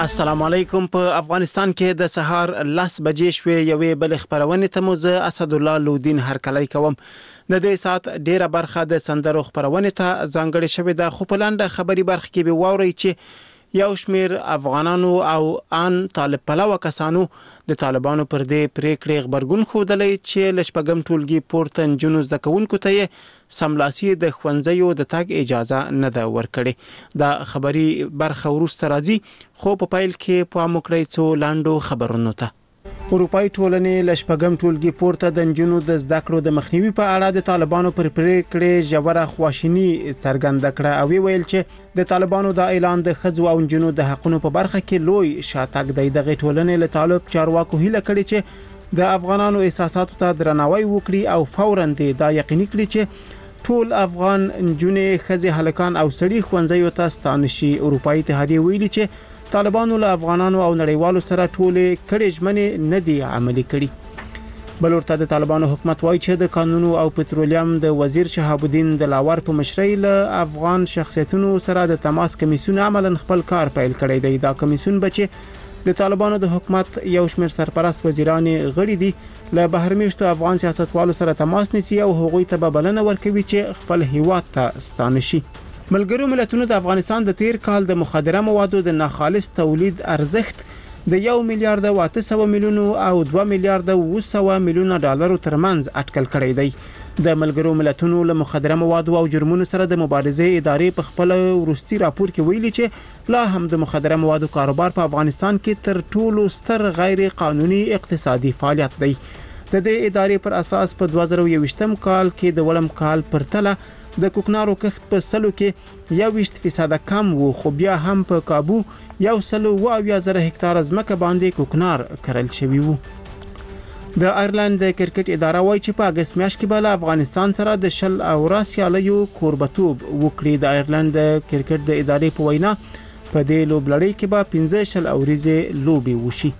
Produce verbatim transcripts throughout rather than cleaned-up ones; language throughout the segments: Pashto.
السلام علیکم. په افغانستان کې د سهار لس بجې شوې یوې بل خبرونه ته مو زه اسد الله لودین هرکلی کوم. د دې سات ډیره برخه د سندرو خبرونه ته ځانګړې شوې ده، خو په لاندې خبري برخه کې به ووري چې یو شمیر افغانانو او ان طالب پلوه کسانو د طالبانو پر دې پریکړې خبرګون خودلې چې لشپګم ټولګي پورته جنو زکونکو ته سملاسي د خوندزیو د تاګ اجازه نه ده ورکړې. دا خبري برخه ورسته راځي، خو په پایل کې په موکړی څو لاندو خبرونو ته اروپای ټولنې لشپګم ټولګي پورته د جنو د زده کړو د مخنیوي په اړه د طالبانو پر پریکړې ژوره خواشینی څرګنده کړه او ویل چې د طالبانو د اعلان د خځو او جنو د حقونو په برخه کې لوی شاتګ دی. دغه ټولنې له طالب چارواکو هیله کړې چې د افغانانو احساساتو ته درناوی وکړي او فوراً دا یقیني کړي چې ټول افغان جنې خځې هلکان او سړي خوندزیو ته ستانه شي. اروپای اتحادیه ویلي چې طالبانو له افغانانو او نړیوالو سره ټولې کړي ژمنې نه دي عملي کړي. بل ورته د طالبانو حکومت وایي چې د قانون او پټرولیم د وزیر شهاب الدین دلاور په مشرۍ له افغان شخصیتونو سره د تماس کمیسیون عملاً خپل کار پیل کړی دی. دا کمیسیون بچي د طالبانو د حکومت یو شمېر سرپرست وزیران غړي دي له بهرمیشتو افغان سیاستوالو سره تماس نیسي او هغوی ته بلنه ورکوي چې خپل هیواد ته ستانه شي. ملګرو ملتونو د افغانستان د تیر کال د مخدره موادو د ناخالص تولید ارزښت د یو میلیارډ او اته سوه میلیون او دوه میلیارډ او سوه میلیون ډالرو ترمنځ اټکل کړی دی. د ملګرو ملتونو له مخدره موادو او جرمونو سره د مبارزې ادارې په خپل ورستي راپور کې ویلي چې لا هم د مخدره موادو کاروبار په افغانستان کې تر ټولو ستر غیر قانوني اقتصادي فعالیت دی. د دې ادارې پر اساس په دوه زره یوویشتم کال کې د ولم کال پرتله د کوکنارو کښت په سلو کې یوویشت فیصد کم وو، خو بیا هم په کابو یو سلو و اویا زره هکتار ځمکه باندې کوکنار کرل شوی وو. د آیرلند د کرکټ اداره وایي چې په اگست میاشت کې به افغانستان سره د شل او سیالیو کوربتوب وکړي. د آیرلند د کرکټ د ادارې په وینا په دې لوبلړۍ کې به پنځه شل اوريزه لوبي وشي.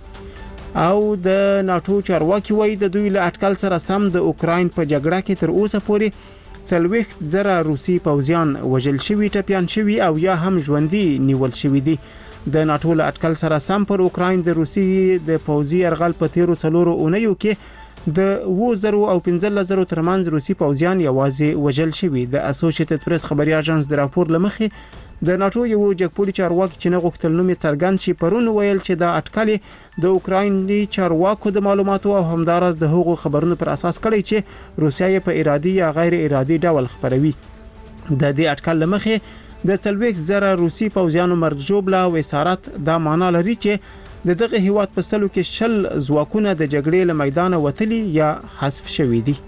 او د ناتو چارواکي وایي د دوی له اټکل سره سم د اوکراین په جګړه کې تر اوسه پورې څلوېښت زره روسي پوځیان وژل شوي، ټپیان شوي او یا هم ژوندي نیول شوي دي. د ناتو له اټکل سره سم پر اوکراین د روسي د پوځي یرغل په تیرو څلورو اونیو کې د اووه زره او پنځلس زره ترمنځ روسي پوځیان یوازې وژل شوي. د اسوسییټډ پریس خبري اژانس د راپور لمخې د ناتو یو جګپولي چارواکي چې نه غوښتل نوم یې څرګند شي پرون ویل چې دا اټکل د اوکرایني چارواکو د معلوماتو او همدارس د هغو خبرونو پر اساس کړی چې روسیا یې په ارادي یا غیر ارادي ډول خبروي. د دې اټکل لمخې د څلوېښت زره روسي پوځیانو مرګ ژوبله او اسارت دا معنا لري چې د دغه هیواد په سلو کې شل ځواکونه د جګړې له میدان وتلي یا حذف شوي دي.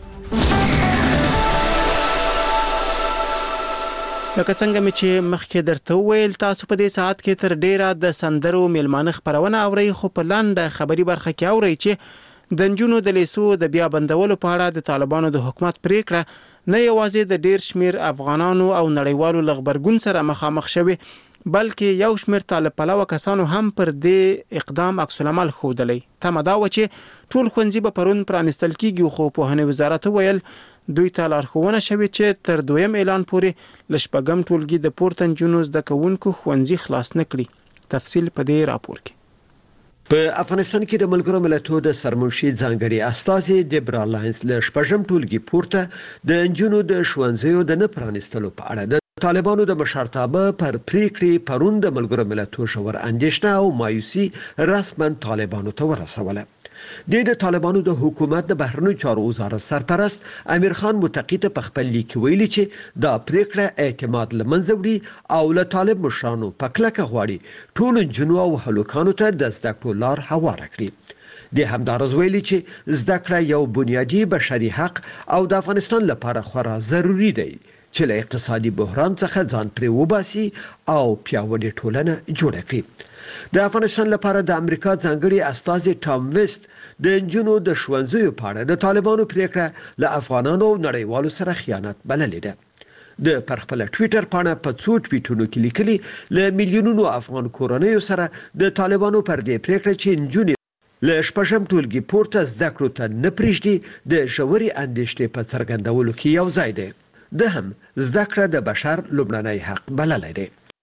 لکه څنګه مې چې مخکې درته وویل، تاسو په دې ساعت کې تر ډیره د سندرو میلمانه خبرونه اورئ، خو په لاندې خبري برخه کې اورئ چې د نجونو د لیسو د بیا بندولو په اړه د طالبانو د حکومت پریکړه نه یوازې د ډیر شمیر افغانانو او نړیوالو لغبرګون سره مخامخ شوه، بلکې یو شمیر طالب پلوه کسانو هم پر دې اقدام عکس العمل ښودلی. تمه دا و چې ټول ښوونځي به پرون پرانستل کیږي، خو پوهنې وزارت ویل دوی ته لارښوونه شوې چې تر دویم اعلان پورې لشپګم ټولګي د پورته جنو زده کوونکو ښوونځي خلاص نه کړي. تفصیل په دې راپور کې. په افغانستان کې د ملګرو ملتونو د سرمنشي ځانګړي استازي دیبرا لاینز له شپږم ټولګي پورته د جنو د ښوونځیو د نه پرانستلو په اړه د طالبانو د مشرتابه پر پریکړې پرون د ملګرو ملتونو شور اندېښنه او مایوسي رسما طالبانو ته ورسوله. د طالبانو د حکومت د بهرنیو چارو وزارت سرپرست امیر خان متقی ته په خپل لیک ویلي چې دا پریکړه اعتماد لمنځه وړي او له طالب مشرانو په کلکه غواړي ټول جنو او هلکانو ته د زده کړو لار هواره کړي. د همدارس ویلي چې زده کړه یو بنیادی بشري حق او د افغانستان لپاره خورا ضروری دی چې له اقتصادي بحران څخه ځان پرې وباسي او پیاوړې ټولنه جوړه کړي. د افغانستان لپاره د امریکا ځانګړي استازي ټام ویست د جنو د ښوونځیو په اړه د طالبانو پریکړه له افغانانو او نړیوالو سره خیانت بللې ده. د پر خپل ټوئیټر باندې په څو ټویټونو کې لیکلي له میلیونونو افغان کورنیو سره د طالبانو پر دې پریکړه چې نجونې له شپږم ټولګي پورته زده کړو ته نه پریږدي د ژورې اندېښنې په څرګندولو کې یو ځای دی. ده هم زده کړه د بشر لومړنی حق بللی دی.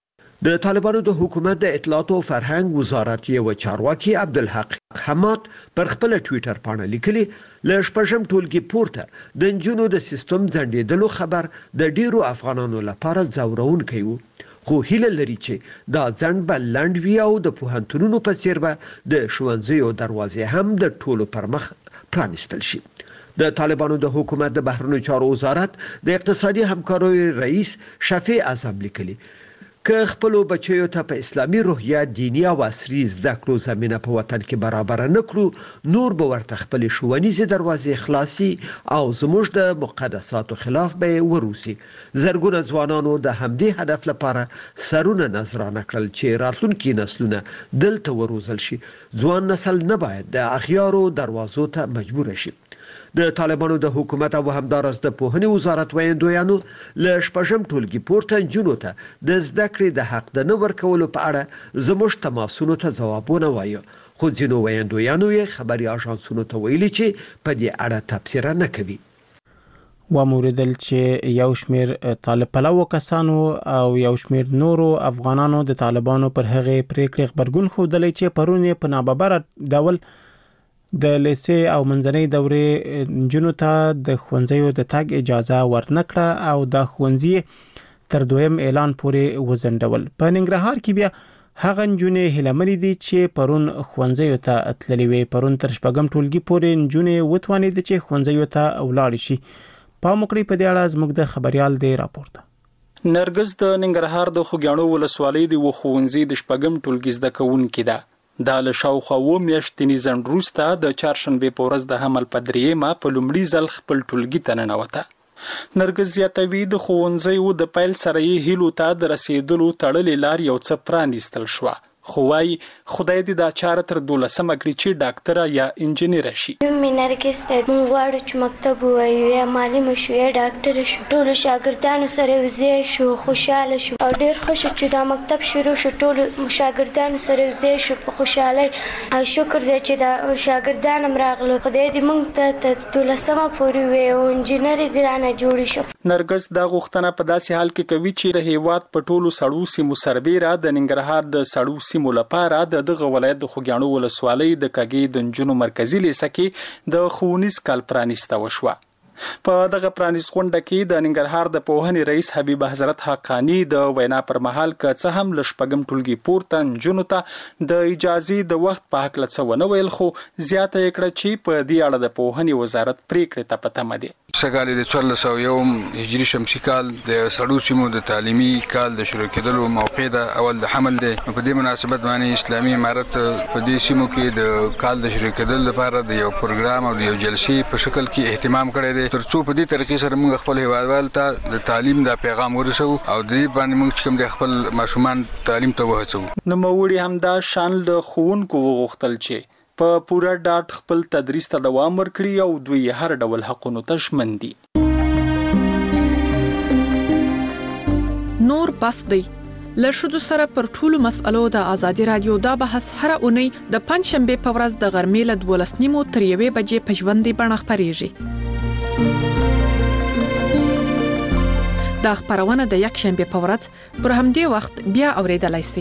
د طالبانو د حکومت د اطلاعات او فرهنګ وزارت یو چارواکي عبدالحق حماد پر خپل ټوئیټر باندې لیکلي ل شپږم ټولګي پورته د انجونو د سیستم ځنډېدلو خبر د ډیرو افغانانو لپاره ځورونکی و، خو هیله لري چې دا ځنډ به لنډ وي او د پوهنتونونو په څیر به د ښوونځیو دروازې هم د ټولو پر مخ پرانیستل شي. د طالبانو د حکومت د بهرنیو چارو وزارت د اقتصادي همکاریو رئیس شفیع اعظم لیکلي که خپل بچیو ته په اسلامي روحیه دینی او عصري زده کړو زمينه په وطن کې برابر نه کړو نور به ورته خپل ښوونیزې دروازې خلاصي او زموږ د مقدساتو خلاف به وروسي. زرګونه ځوانانو د همدې هدف لپاره سرونه نظرانه کړل چې راتلونکي نسلونه دلته وروزل شي. ځوان نسل نه باید د اغیارو دروازو ته مجبور شي. د طالبانو د حکومت او همدارس د پوهنې وزارت ویاندویانو ل شپږم ټولګي پورته جنونو ته د زده کړې د حق د نه ورکولو په اړه زموږ تماسونو ته ځوابونه وایي، خو ځینو ویاندویانو یې خبري اژانسونو ته ویلي چې په دې اړه تبصره نه کوي. وموردل چې یو شمیر طالب پلو کسانو او یو شمیر نورو افغانانو د طالبانو پر هغه پریکړې خبرګون خوده چې پرونه په ناببره ډول د لیسې او منځنۍ دورې جنو ته د ښوونځیو د تګ اجازه ورنکړه او د ښوونځي تر دویم اعلان پورې وزندول. په ننګرهار کې بیا هغه جنې هلمنې دي چې پرون ښوونځیو ته اتللې وي. پرون تر شپږم ټولګي پورې جنې وتوانید چې ښوونځیو ته ولاړ شي. په مکړې په دې اړه زموږ د خبريال دی راپورته. نرګس د ننګرهار د خوګیاڼو ولسوالۍ د ښوونځي د شپږم ټولګي زده کوونکې ده. دا له شاوخوا و میاشتې ځنډ وروسته د چهارشنبې په ورځ د حمل په درېیمه په لومړي ځل خپل ټولګي ته ننوته. نرګس زیاتوي د ښوونځیو د پیل سره یې هیلو ته د رسیدلو تړلې لار یو څه پرانیستل شوه، خو وايي خدای دې دا چاره تر دولسمه کړي چې ډاکټره یا انجینیر شي. مې نرګس ته مونږ غواړو چې مکتب ووایو یا معلم شو یا ډاکټره شو. ټولو شاګردانو سره یوځای شو، خوشاله شو او ډېر ښه شو چې دا مکتب شروع شو. ټولو شاګردانو سره یوځای شو په خوشحالۍ او شکر دی چې دا شاګردان هم راغلو. خدای دې مونږ ته تر دولسمه پورې وي او انجینر دې رانه جوړ شي. نرګس دا غوښتنه په داسې حال کې کوي چې د هیواد په ټولو سړو سیمو سربیره د ننګرهار د سړو سیمو لپاره د دغه ولایت د خوګیاڼو ولسوالۍ د کاګي د نجونو مرکزی لیسه کې د ښوونیز کال پرانیسته وشوه. په دغه پرانیست غونډه کې د ننګرهار د پوهنې رئیس حبیب حضرت حقانی د وینا پر مهال که څه هم ل شپږم ټولګي پورته نجونو ته د اجازه د وخت په حق لڅ ونه ویل، خو زیاته کړه چې په دې اړه د پوهنې وزارت پریکړه ته پته مده. سګالي د څوارلس سوه یوم هجري شمسي کال د سړو سیمو د تعلیمي کال د شروع کېدلو موقع ده، اول د حمل ده. په دې مناسبت باندې اسلامي امارت په دې سیمو کې د کال د شروع کېدل لپاره د یو پروګرام او د یو جلسې په شکل کې اهتمام کړی دی ترڅو په دې طریقې سره موږ خپل هیوادوال ته د تعلیم د پیغام ورسو او د دې باندې موږ کوم د خپل ماشومان تعلیم ته وهڅو. نو موړي هم دا شان له خوونکو وغوښتل چې په پورا ډاټ خپل تدریس ته دوام ورکړي او دوی هر ډول حقونو ته ژمن دي. نور بس دی لشدو سره پر ټولو مسألو د ازادي رادیو دا بحث هر اونۍ د پنځشنبه په ورځ د غرمې له دولس نیمو تر یوې بجې په ژوندۍ بڼه خپرېږي. دا خبرونه د یک شنبه په ورځ پر همدې وخت بیا اوریدلای شئ.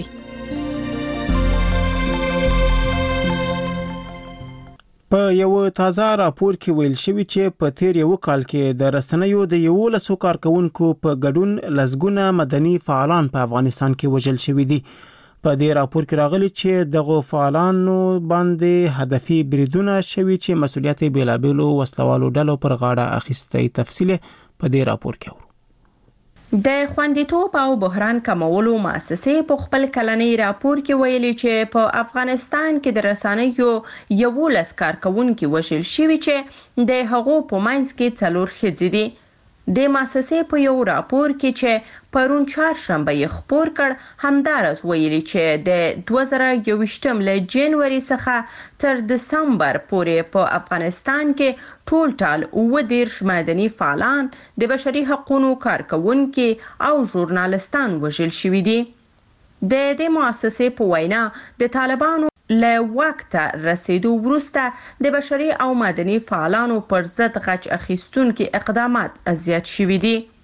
په یو تازه راپور کې ویل شوی چې په تیر یو کال کې د رسنیو د یو لسو کارکونکو په ګډون لسګونه مدني فعالان په افغانستان کې وژل شوی دي. په دې راپور کې راغلي چې دغه فعالانو باندې هدفي بریدونه شوی چې مسولیت بیلابېلو وسلوالو ډلو پر غاړه اخیسته. تفصیل په دې راپور کې د خوندیتوب او بحران کمولو مؤسسې په خپل کلنی راپور کې ویلي چې په افغانستان کې د رسنیو یولس کارکونکو وژل شوي چې د هغو په منځ کې څلور ښځې دي. د مؤسسې په یو راپور کې چې پرون چهارشنبه یې خپور کړ همدارس ویلي چې د دوه زره یوویشتم له جنوري څخه تر دسمبر پورې په افغانستان کې ټول ټال اووه دېرش مدني فعالان د بشري حقوقو کارکونکي او ژورنالستان وژل شوي دي. د دې مؤسسې په وینا د طالبانو له وخت رسیدو وروسته د بشري او مدني فعالانو پر ضد غچ اخیستونکو اقدامات زیات شوي دي.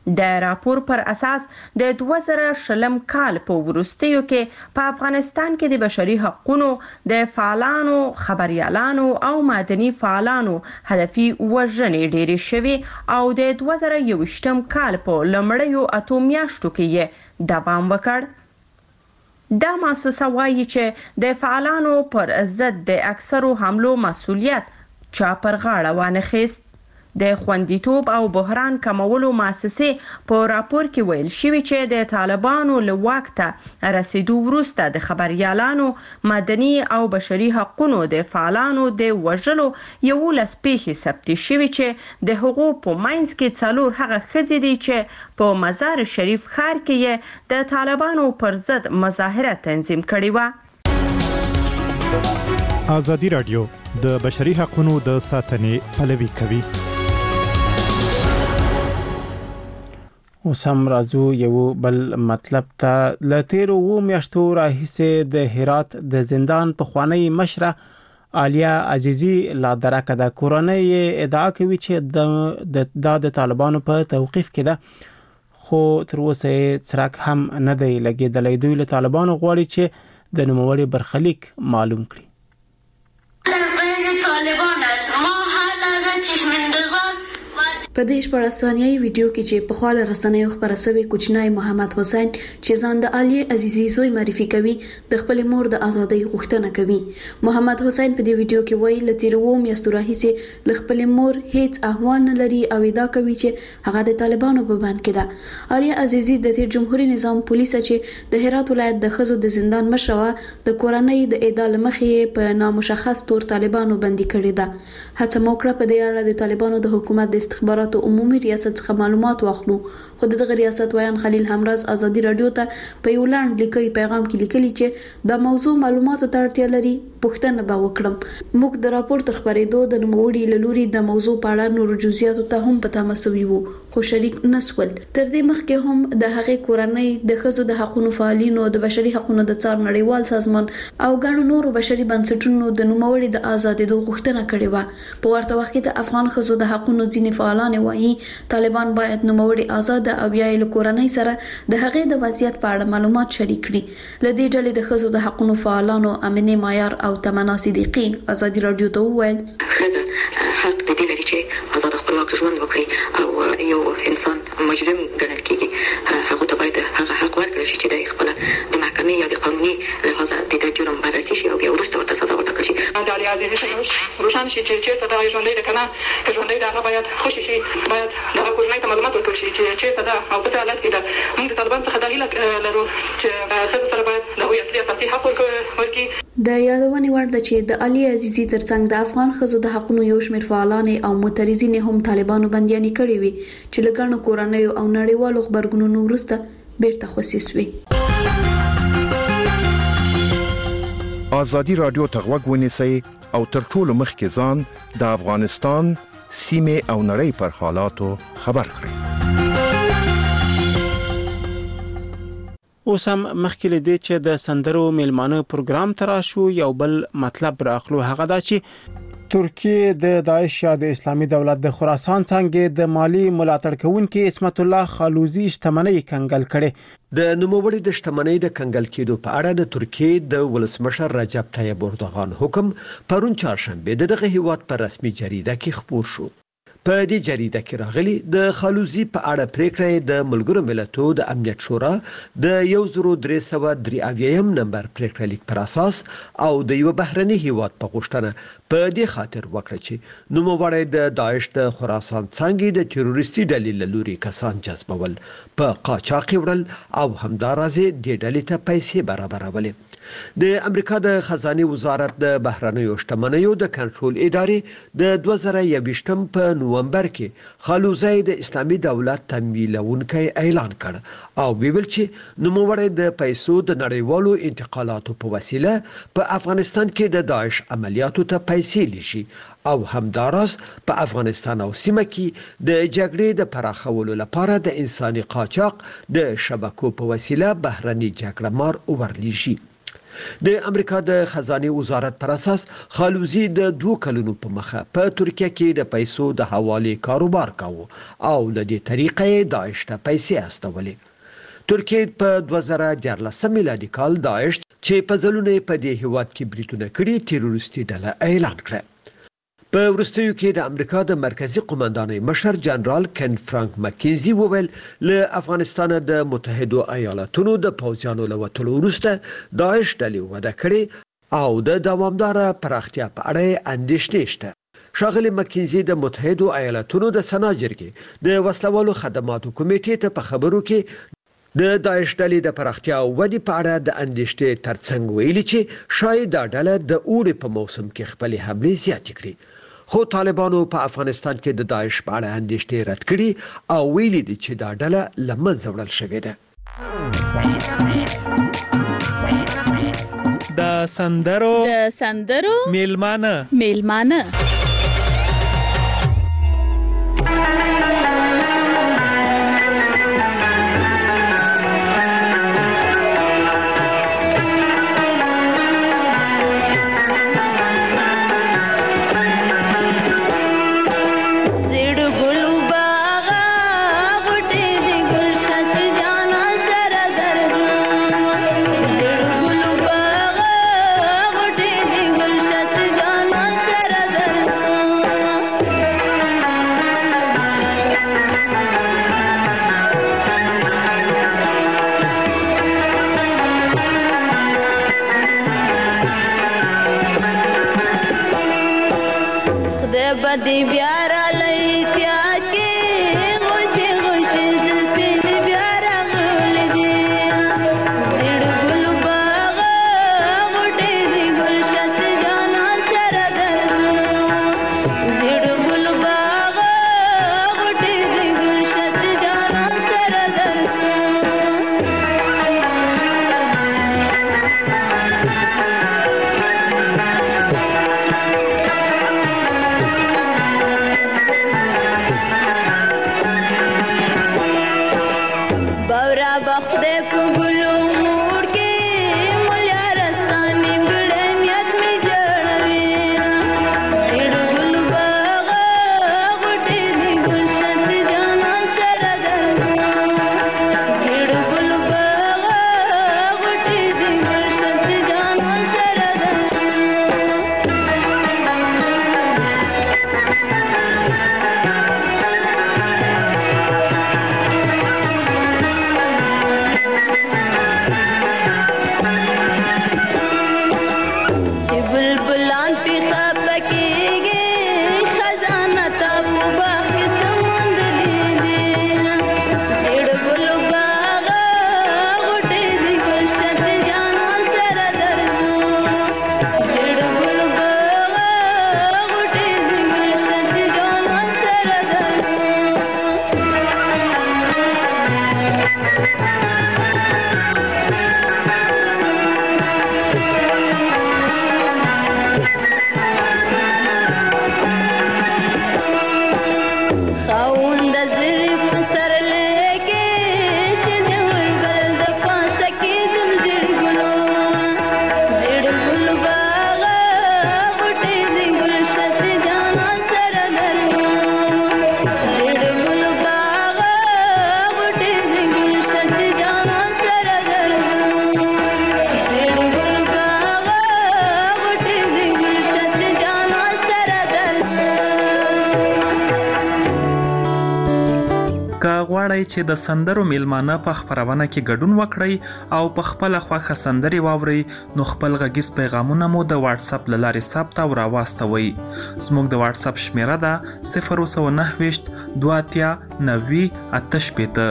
د راپور پر اساس د دوه زره شلم کال په وروستیو کې په افغانستان کې د بشري حقوقو د فعالانو، خبريالانو او مدني فعالانو هدفي وژنې ډېرې شوې او د دوه زره یوویشتم کال په لومړیو اتو میاشتو کې یې دوام وکړ. دا مؤسسه وایي چې د فعالانو پر ضد د اکثرو حملو مسؤلیت چا پر غاړه وانخیست. د خوندیتوب او بحران کمولو مؤسسې په راپور کې ویل شوی چې د طالبانو له واک ته رسیدو وروسته د خبريالانو، مدني او بشري حقوقو د فعالانو د وژلو یولس پیښې ثبت شوي چې د حقوق په منځ کې څلور هغه ښځې دي چې په مزار شریف ښار کې یې د طالبانو پر ضد مظاهره تنظیم کړې و. ازادي رادیو د بشري حقوقو د ساتنې پلوي کوي. اوس هم راځو یو بل مطلب ته. ل تیرو و میاشتو راهیسې د هرات د زندان په خوانی مشره عالیه عزیزی لا درکه د کورنۍ ادعا کوي چې د د طالبانو په توقیف کې ده، خو تر اوسه څرک هم نه دی لګیدلی. دوی له طالبانو غواړي چې د نوموړي برخلیک معلوم کړي. په دې شپږ ثانیې ویډیو کې چې په خاله رسنیو خبره شوی کوچنی محمد حسین چې ځان د عالیه عزیزی زوی معرفي کوي د خپل مور د ازادۍ غوښتنه کوي. محمد حسین په دې ویډیو کې وایي ل تیرو میاشتو راهیسې ل خپل مور هیڅ احوال نه لري او ادعا کوي چې هغه د طالبانو په بند کې ده. عالیه عزیزی د تیر جمهوریت نظام پولیس چې د هرات ولایت د خزو د زندان مشره د کورنۍ د اعدام مخې په نامشخص تور طالبانو بندي کړی ده. هڅه موکړه په دې اړه د طالبانو د حکومت د استخباراتو عمومي ریاست څخه معلومات واخلو، خو دغه ریاست وایان خلیل همراز ازادي رادیو ته په یو لاند لیکلي پیغام کې لیکلي چې د موضوع معلوماتو ته اړتیا لري. پوښتنه به وکړم. موږ د راپور تر خبرېدو د نوموړي لوري د موضوع په اړه نور جزئیاتو ته هم پته مسوي وو، خو شریک نسول. تر دې مخکې هم د هغې کورنۍ د ښځو د حقوقو فعالینو، د بشري حقوقو د څار نړیوال سازمان او ګڼو نورو بشري بنسټونو د نوموړي د ازادېدو غوښتنه کړې وه. په ورته وخت کې د افغان ښځو د حقوقو ځینې فعالان وایي طالبان باید نوموړي آزاد او بیا یې له کورنۍ سره د هغې د وضعیت په اړه معلومات شریک کړي. له دې ډلې د ښځو د حقوقو فعالانو امینه معیار او تمنا صدیقی ازادي رادیو ته وویل ښځه حق د دې لري چې آزاد خپلواک ژوند وکړي او یو انسان مجرم ګڼل کېږي، هغه ته باید هغه حق ورکړل شي چې د خپل د محکمې یا د قانوني لحاظ د جرم بررسي شي او بیا وروسته ورته سزا وټاکل شي. د علي عزیزي سره روشن شي چې چیرته دا ژوندۍ ده کنه، که ژوندۍ ده هغه باید خوشي شي، باید د کورنۍ ته معلومات ورکړل شي چې چیرته ده او په څه حالت کې ده. موږ د طالبان څخه د هیله لرو چې ښځو سره باید د هغوی اصلي اساسي حق ورکړي. د یادونې وړ ده چې د علي عزیزي ترڅنګ د افغان ښځو د حقوقو یو شمېر فعالان او معترضین هم طالبانو بنديانې کړې وي چې له ګڼو کورنیو او نړیوالو خبرګونونو وروسته بیرته خصیص وي. ازادي رادیو ته غوږ ونیسئ او تر ټولو مخکې ځان د افغانستان سیمه او نړۍ پر حالاتو خبر کړئ. اوس هم مخکې لدې چې د سندرو میلمانه پروګرام تراشو یو بل مطلب راخلو، هغه دا چې ترکیه د داعش یا د اسلامي دولت د خراسان څنګه د مالی ملاتړ کوونکي اسمت الله خالوزی شتمنۍ کنګل کړي. د نوموړي د شتمنۍ د کنګل کېدو په اړه د ترکیه د ولسمشر رجب طیب اردوغان حکم پرون چهارشنبه دغه هیواد پر رسمي جریده کې خپور شو. په دې جریده کې راغلي د خالوزی په اړه پریکړه د ملګرو ملتونو د امنیت شورا د یو زرو درې سوه درې اویایم نمبر پریکړه لیک پر اساس او د یو بهرني هیواد په غوښتنه په دې خاطر وکړه چې نوموړی د داعش د خراسان څنګه د تروریستي ډلې لوري کسان جذبول، په قاچاق وړل او همدارازه د ډلې ته پیسې برابرولې. د امریکا د خزانه وزارت د بهرنیو شتمنیو د کنټرول ادارې د دوه زره یوویشتم په نومبر کې خالوزی د اسلامي دولت تمویلونکی اعلان کړ او ویل چې نوموړی د پیسو د نړیوالو انتقالاتو په وسیله په افغانستان کې د داعش عملیاتو ته پیسې لشي او همداراز په افغانستان او سیمه کې د جګړې د پراخولو لپاره د انساني قاچاق د شبکو په وسیله بهرني جګړه مار ورلیږي. د امریکا د خزانه وزارت پر اساس خالوزی د دوه کلونو په مخه په ترکیه کې د پیسو د حواله کاروبار کاوه او له دې طریقې داعش ته پیسې استولې. ترکیه په دوه زره دیارلس میلادي کال داعش چې په ځلونه په دې هیواد کې بریټونه کړي تیروریستي ډله اعلان کړه. په وروستیو کې د امریکا د مرکزی قومندانۍ مشر جنرال کن فرانک مکینزي وویل له افغانستان د متحده ایالاتونو د پوځیانو له وټلو وروسته داعش ډلې وده کړې او د دوامداره پراختیا په اړه اندېښنې شته. ښاغلي مکینزي د متحده ایالاتونو د سنا جرګې د وسلوالو خدماتو کمیټې ته په خبرو کې د داعش ډلې د پراختیا او ودې په اړه د اندېښنې ترڅنګ ویلي چې شاید دا ډله د اوړي په موسم کې خپلې حملې زیاتې کړي. خو طالبانو په افغانستان کې د داعش په اړه اندېښنې رد کړي او ویلي دي چې دا ډله له منځه وړل شوې ده. د سندرو د سندرو میلمانه میلمانه دی بیارا لئی پیاج کے غوچے غوچے زلفی دی بیارا غول دی زیڑ گل باغا غوٹے دی گل شچ جانا سر درد زیڑ گل باغا غوٹے دی گل شچ جانا سر درد बखदे फुगलू मूड के मुलिया रस्तानी बड़े नियत में जड़वे सिड़ गुल बागा गुटे दी गुलशन जाना सरदर सिड़ गुल बागा गुटे दी गुलशन जाना सरदर बुलबुलान पे खपकेगे खजाना ताबू बाकी समुंदर दे सिड़ गुल बागा गुटे दी गुलशन जाना सरदर सिड़ गुल बागा गुटे दी गुलशन जाना सरदर खाउंद ज़िल्फ सर लेके चीज़ें उर्वल दफा सके तुम ज़िड़ गुलो ज़िड़ गुल बागा गुटे दी गुलशन जाना सरदर ज़िड़ गुल बागा गुटे दी गुलशन जाना सरदर ज़िड़ गुल बागा गुटे दी गुलशन जाना सरदर که غواړئ چې د سندرو میلمانه په خبرونه کې ګډون وکړئ او په خپل خوښه سندري واورئ نو خپل غږیز پیغامونه مو د واتس اپ لارې ثبت او راواستوي. زموږ د واتس اپ شمیره ده صفر نهه دوه اتیا نوي اته شپېته.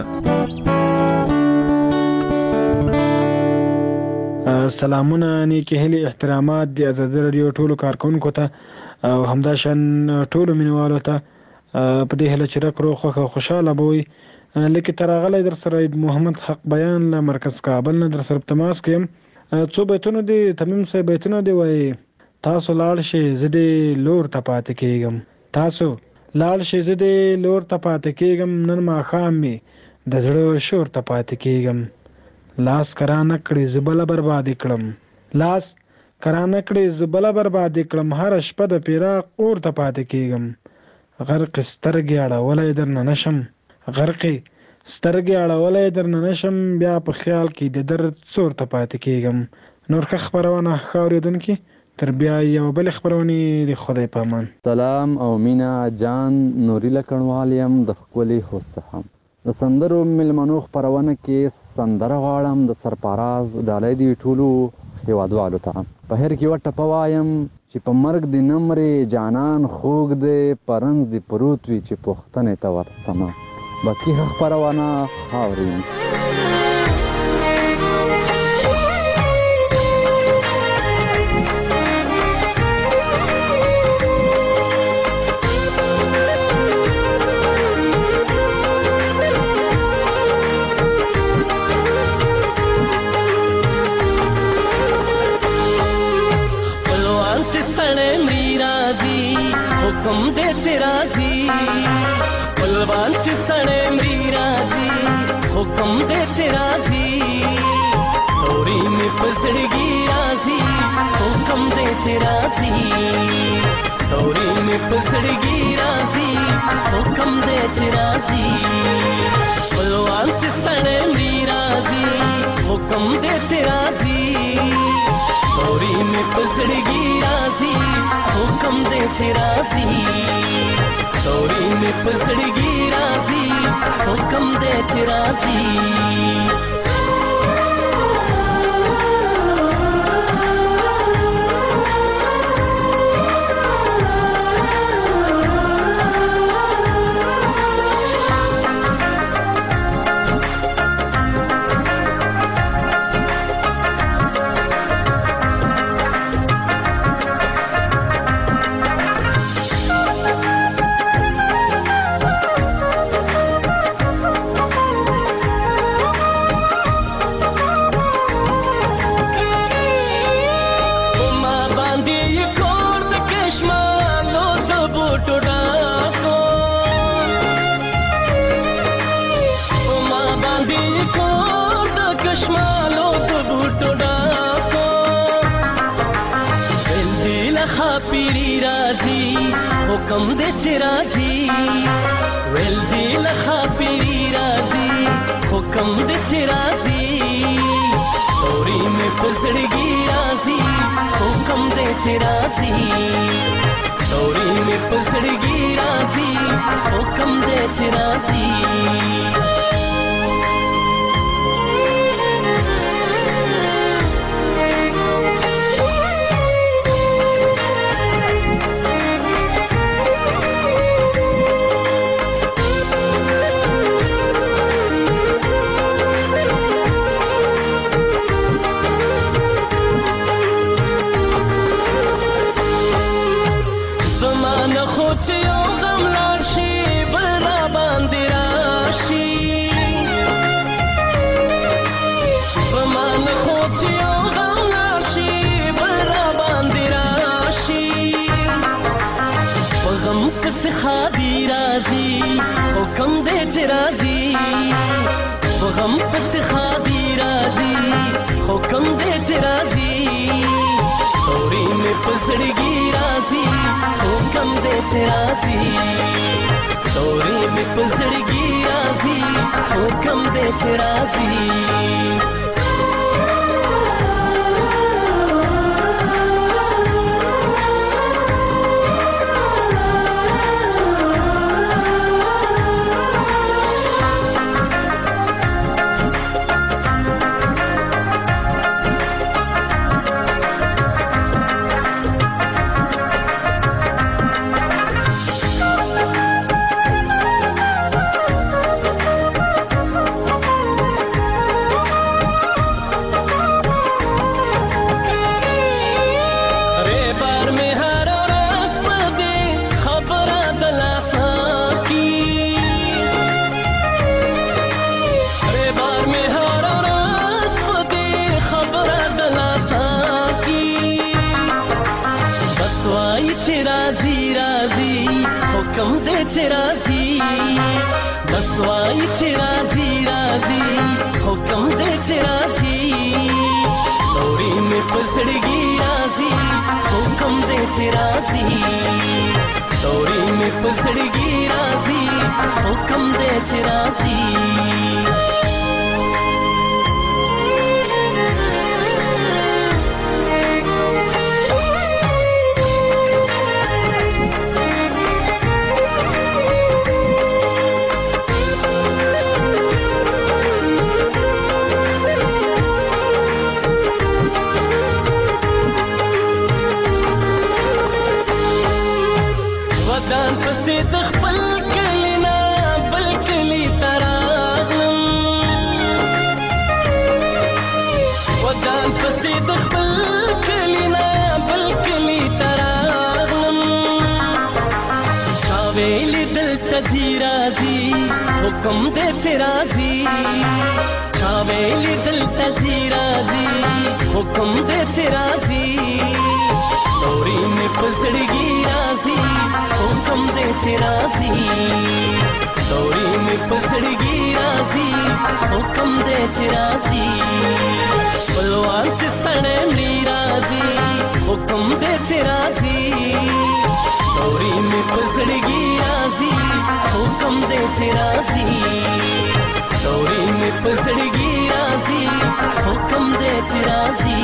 سلامونه نیکی هیلې احترامات د آزادي رادیو ټولو کارکونکو ته او همدا شان ټولو مینوالو ته په دې هله چې رک روغ خوښ او خوشاله به وي. لکه تر هغه در سره محمد حق بیان له مرکز کابل نه در سره تماس کوم. څو بیتونه دي تمیم صاحب بیتونه دي وایي تاسو لاړ شئ زه دې لور ته پاتې کېږم تاسو لاړ شئ زه دې لور ته پاتې کېږم نن ماښام مې د زړه شور ته پاتې کېږم لاس کرا نه کړې زه بله بربادي کړم لاس کرانه کړې زبله برباد کړم هر شپه د پیراق اور ته پاتې کېږم غرق سترګې اړولی درنه نشم غرقې سترګې اړولی درنه نشم بیا په خیال کې د درد څور ته پاتې کېږم نور ښه خپرونه ښه اورېدونکي تر بیا یو بلې خپرونې د خدای په امان. سلام او مینا جان نوري لکڼوال یم د ښکلي خوست څخه. د سندرو میلمنو خپرونه کې سندره غواړم د سرفراز ډالۍ دي ټولو هېوادوالو ته. په هر کې یوه ټپه وایم چې په مرګ دې نه مرې جانان خوږ دی پرنځ دې پروت وي چې پوښتنې ته ورسمه. باقي ښه خپرونه اورئ. हुकुम दे चिराजी बलवान च सड़े मीराजी हुकुम दे चिराजी तोरी में पसड़गी राजी हुकुम दे चिराजी तोरी में पसड़गी राजी हुकुम दे चिराजी बलवान च सड़े मीराजी हुकुम दे चिराजी तोरी में पसड़गी राजी हुकुम दे चिराजी तोरी में पसड़गी राजी हुकुम दे चिराजी. हुकुम दे चिराजी वेल दिल खापीरी राजी हुकुम दे चिराजी तोरी में पसड़गी राजी हुकुम दे चिराजी तोरी में पसड़गी राजी हुकुम दे चिराजी. खादी राजी हुकुम दे चिराजी गम पस खादी राजी हुकुम दे चिराजी तोरी में पसड़गी राजी हुकुम दे चिराजी तोरी में पसड़गी राजी हुकुम दे चिराजी. हुकुम दे चिराजी बसवाई चिराजी राजी हुकुम दे चिराजी तोरी में पसड़गी राजी हुक्म दे छे राजी तोरी में पसड़गी राजी हुक्म दे छे राजी ودان پسې د خپل کلی نه بل کلی ته راغلم ودان پسې د خپل کلی نه بل کلی ته راغلم چا ویلي دلته ځي راځي حکم دی چې راځي چا ویلي دلته ځي راځي حکم دی چې راځي तोरी में पसड़गी राजी हुक्म दे छे राजी तोरी में पसड़गी राजी हुक्म दे छे राजी बलवान च सड़े ली राजी हुक्म दे छे राजी तोरी में पसड़गी राजी हुक्म दे छे राजी तोरी में पसड़गी राजी हुक्म दे छे राजी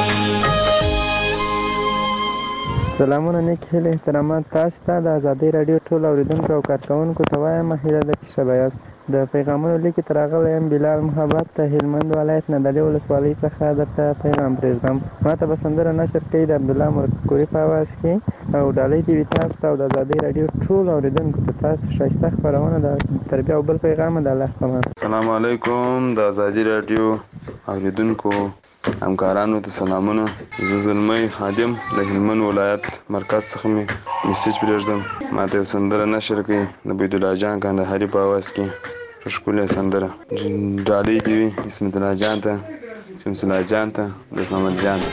سلامونه نیک هیله احترامات تاسو ته د ازادي رادیو ټول اوریدونکو او کارکونکو ته وایم هیله ده چې ښه یاست د پیغامونو لیکې تر راغلی یم بلال محبت ته هلمند ولایت نه دلې ولسوالۍ څخه درته پیغام پرېږدم ما ته به سندره نشر کوي د عبدالله مرکوري په اواز کې او ډالۍ دې وي تاسو ته او د ازادي رادیو ټول اوریدونکو ته تاسو ښایسته خپرونه د تربیه او بل پیغام د الله په امان. السلام علیکم د ازادي رادیو اوریدونکو همکارانو ته سلامونه. زه زلمی خادم د هلمند ولایت مرکز څخه مې میسج پرېږدم. ما ته یو سندره نشر کړي د بيدالله جان کندهاري په اواز کې ښکلې سندره. ډالۍ دې وي اسمت الله جان ته، شمس الله جان ته، دوست محمد جان ته.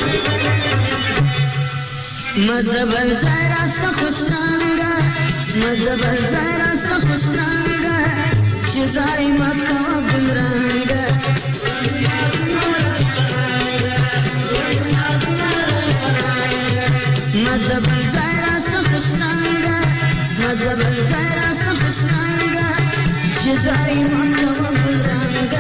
مذهبن زیرا سخشنگا مذهبن زیرا سخشنگا شدای مکه و گلرنگا مذهبن زیرا سخشنگا مذهبن زیرا سخشنگا شدای مکه و گلرنگا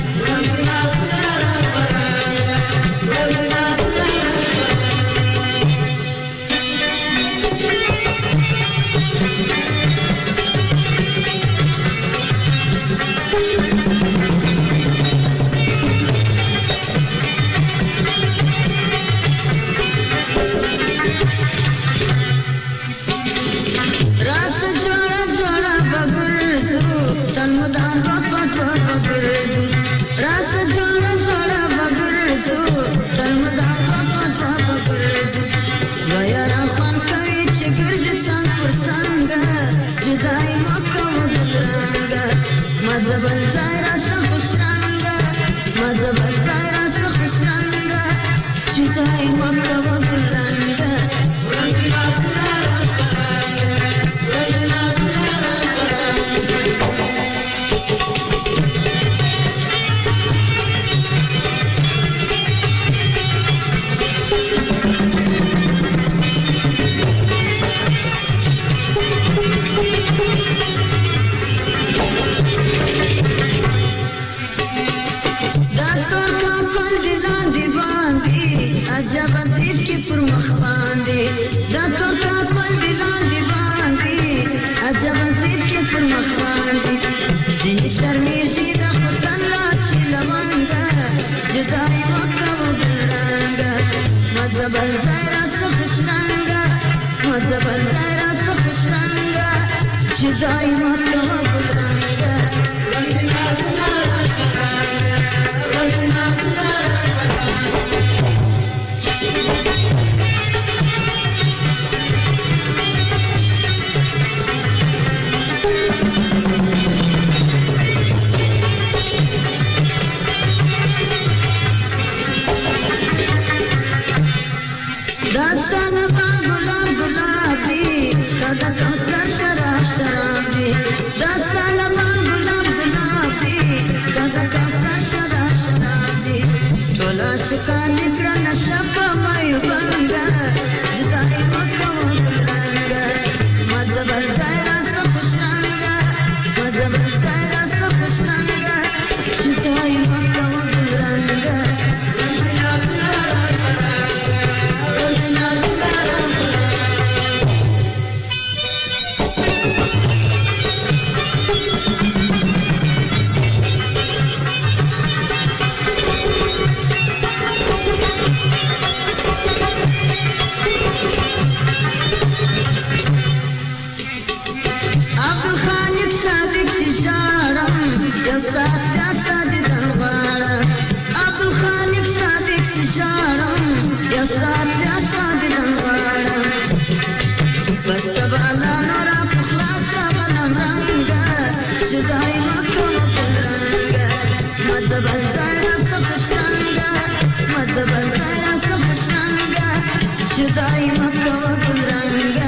Tanmudan papa papa gurzu, rasa jona jona bagurzu. Tanmudan papa papa gurzu, vayara khan kari chigurj sang pursanga, judai makka mudranga. Mazhaban zaira sa khushranga, mazhaban zaira sa khushranga, judai makka mudranga. Ajab asib ki purmakh bandi, da torka pal bilandi bandi. Ajab asib ki purmakh bandi, jini sharmizi da khutan lachi lavanga, jizai makka wa gulranga. Mazhaban zaira sa khushranga, mazhaban zaira sa khushranga, jizai makka wa gulranga. Dastan ba gulab gulabi, kada kausar sharab sharabi. Dastan ba عاشقان کرن شپا مایو بنگا جدائی مکو گلرنگا مزبر زائرا سخشنگا مزبر زائرا سخشنگا جدائی مکو گلرنگا یو سات جاستا دیدن غواړم عبدالخالق صادق چې ژاړم یو سات جاستا دیدن غواړم بس تبالا نورا پخلاصه بنم رنګه جدای مکو ګلرنګه مذهبن ځای راسته خوشرنګه مذهبن ځای راسته خوشرنګه جدای مکو ګلرنګه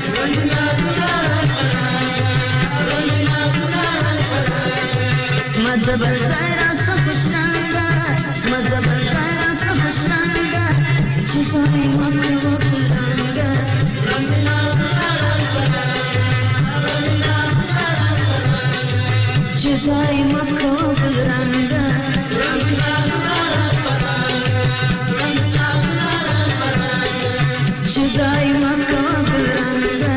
مذهبن ځای راسته خوشرنګه مذهبن ځای راسته خوشرنګه جدای مکو ګلرنګه جدای مکو ګلرنګه جدای مکو ګلرنګه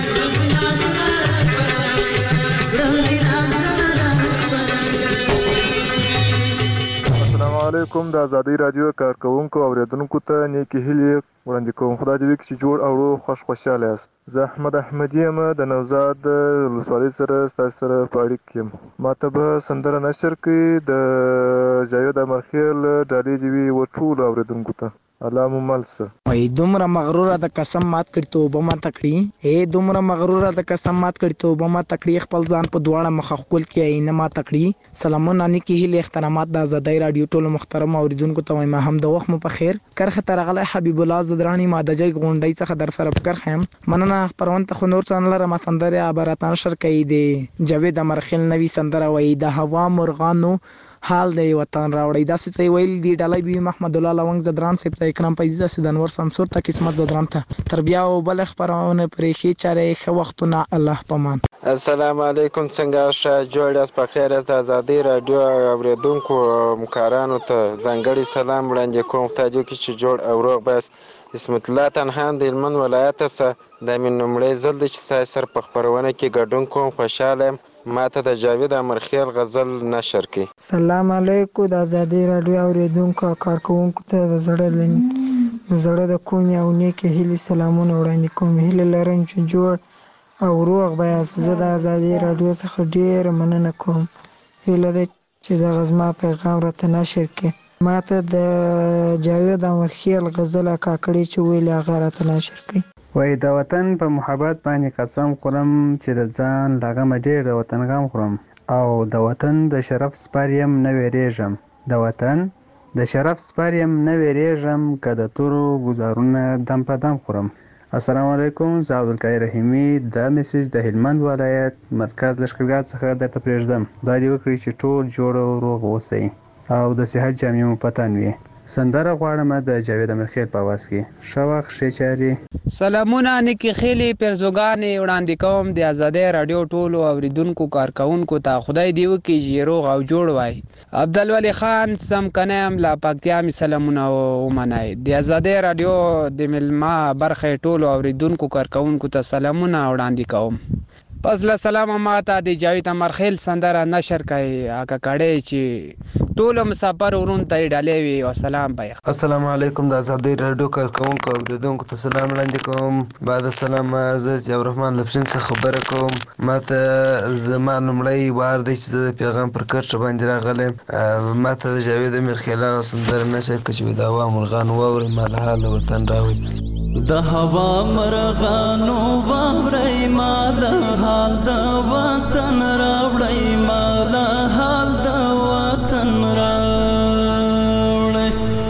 السلام علیکم د ازادي رادیو کارکونکو اوریدونکو ته نیکی هیلې وړاندې کوم. خدای دې وکړي چې جوړ او روغ خوش خوشاله یاست. زه احمد احمدي یم د نوزاد ولسوالۍ سره ستاسو سره په اړیکه کې یم. ماته به سندره نشر کړي د جاوید امرخیل ډالۍ دې وي ټولو اوریدونکو ته. الله مو مل شه. وای دومره مغروره د قسم مات کړي توبه ما تکړي اے دومره مغروره د قسم مات کړي توبه ما تکړي خپل ځان په دواړه مخ خپل کې عین ما تکړي. سلامونه نیکی هیله احترامات د ازادۍ رادیو ټولو محترم اوریدونکو ته وایم هم د وخت مو په خیر. کرخه ترغله حبیب الله زدرانی ما د جای غونډۍ څخه در سره فکر خیم مننه پرونت خو نور څنګه لرم سندره عبارتان شر کوي دی جاوید امرخیل نوی سندره وای د هوا مرغانو حال دی وطن راوړی داسې څه ویل دی ډالۍ بي محمد الله لونګ زدران سپ ته اکرام پیزا سیدنور سمسور ته قسمت زدران ته تربیه او بل خبرونه پرې شي چاره خو وختونه الله پامان. السلام علیکم څنګه ښه جوړ یاست په خیر یاست. ازادي رادیو اوریدونکو همکارانو ته ځانګړي سلام وړاندې کوم. خدای دې وکړي چې جوړ او روغ بس. اسمت الله تنها د هلمند ولایت څخه د مې نومړی ځل دی چې ستاسو سره په خپرونه کې ګډون کوم. خوشحاله یم. ماته د جاوید امرخیل غزل نشر کړي. سلام علیکم د ازادي رادیو اوریدونکو کارکونکو ته د زړه زړه د کومې او نیکې هیلې سلامونه وړاندې کوم. هیله لرم چې جوړ او روغ به یاست. زه د ازادي رادیو څخه ډېره مننه کوم. هیله ده چې دغه زما پیغام راته نشر کړي. ماته د جاوید امرخیل غزل کاکړي چې ویل هغه راته نشر کړي. وای د وطن په محبت باندې قسم خورم چې د ځان لغمه ډېر د وطن غم خورم او د وطن د شرف سپاریم نه ویریږم د وطن د شرف سپاریم نه ویریږم که د تورو ګزارونه دم په دم خورم. السلام علیکم. زه عبدالقادر رحیمي دا میسج د هلمند ولایت مرکز لښکرګاه څخه درته پرېږدم. خدای دې وکړي چې ټول جوړ او روغ اوسئ او د صحت جامې مو په تن وي. سندره غواړم د جاوید امرخیل په आवाज کې. ښه وخت ښې چارې. سلامونه نیکی خیلی پرزوګانې وړاندې کوم د ازادۍ رادیو ټولو اوریدونکو کارکونکو ته. خدای دې وکړي چې روغ او جوړ وای. عبدالولی خان سمکنیم لا پکتیا می سلامونه ومنای. د ازادۍ رادیو د ملما برخه ټولو اوریدونکو کارکونکو ته سلامونه وړاندې کوم. پس له سلام ماته د جاوید امرخیل سندره نشر کړي اګه کړي چې ټول مسافر ورون ته ډالې وي. والسلام بای. السلام علیکم د ازادۍ رادیو کارکونکو اوریدونکو ته سلام وړاندې کوم. بعد السلام زه ضیاء الرحمن لپسین څخه خبره کوم. ماته زما نومړی وار دی چې د پیغام پر کټ باندې راغلم. ماته د جاوید امرخیل سندره نشر کړي چې د هوا مرغان واوري مال حال وطن راوي. د هوا مرغانو واوري مال حال د وطن راوړی مال حال د وطن راوړی.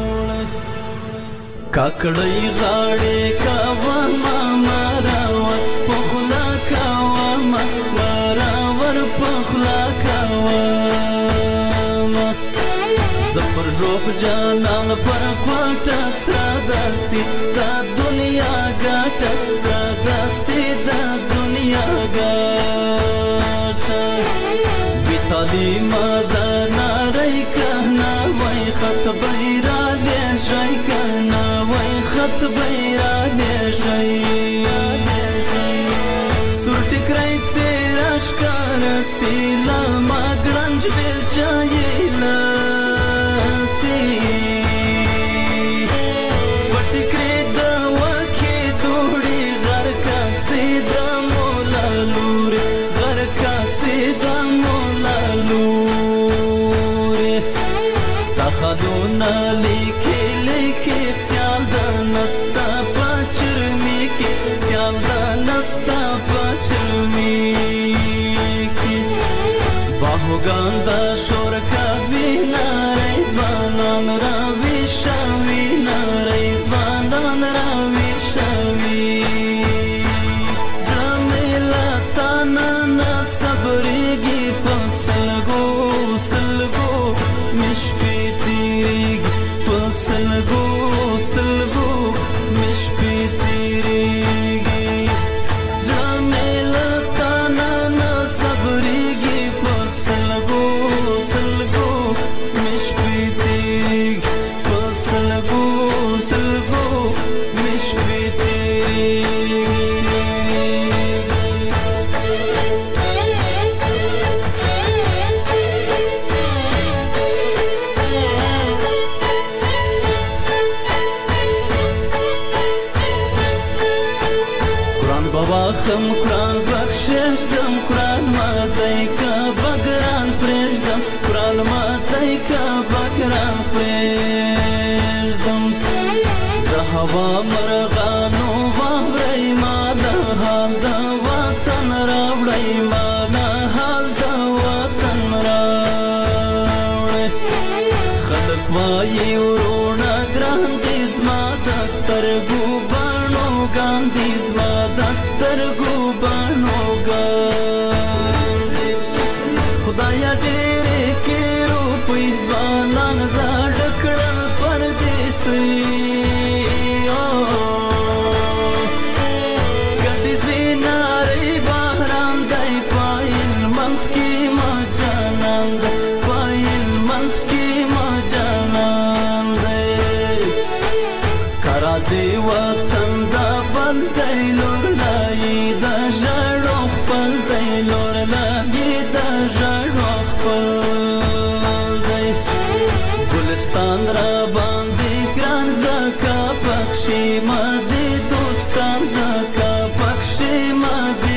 کاکړی غاړې کاوه ما مراور پخلا کاوه ما مراور پخلا کاوه زپر روپ جانان پر کوټه سره داسي دا دنیا ګټه سره داسي دا دنیا ګټه بي تعلیمه دا ناري کنه وای خط بیره دې شي کنه وای خط بیره دې شي سور ټکرای سراش کار سیلا ماګړنج بل چایلا خدونا لیکي لیکي سیال د نستا پچرمی کې سیال د نستا پچرمی کې باهوګان د شور کوي نارې ځوانان راوي شوي نارې ځوانان راوي شوي زميلا تانا نه صبرېږي په سلګو سلګو مش سلګو سلګو مش پی تیریږي زميلا تانا نه صبرېږي په سلګو سلګو مش پی تیریږي په سلګو سلګو مش پی تیریږي خم قرآن بخشش دم قرآن ماتای کا بگران پریشدم قرآن ماتای کا بگران پریشدم دا هوا مرغانو باورای ما دا حال دا وطن راوړی ما دا حال دا وطن راوړی خلق وایي ورونه ګران دي زما دسترګو بڼو ګاندي زما دسترګو بڼو ګاندي خدایا ډېرې کې روپۍ ځوانان زاړه کړل پردیسي ګډې زینارې بهران دی پایل منت کې ما جانان دی پایل منت کې ما جانان دی کرازي وطن دا بل دی لور لای دا ژړو خپل دی لور لای دا ژړو خپل دی ګلستان را باندې ګران زکا پکشي ما دي دوستان زکا پکشي ما دي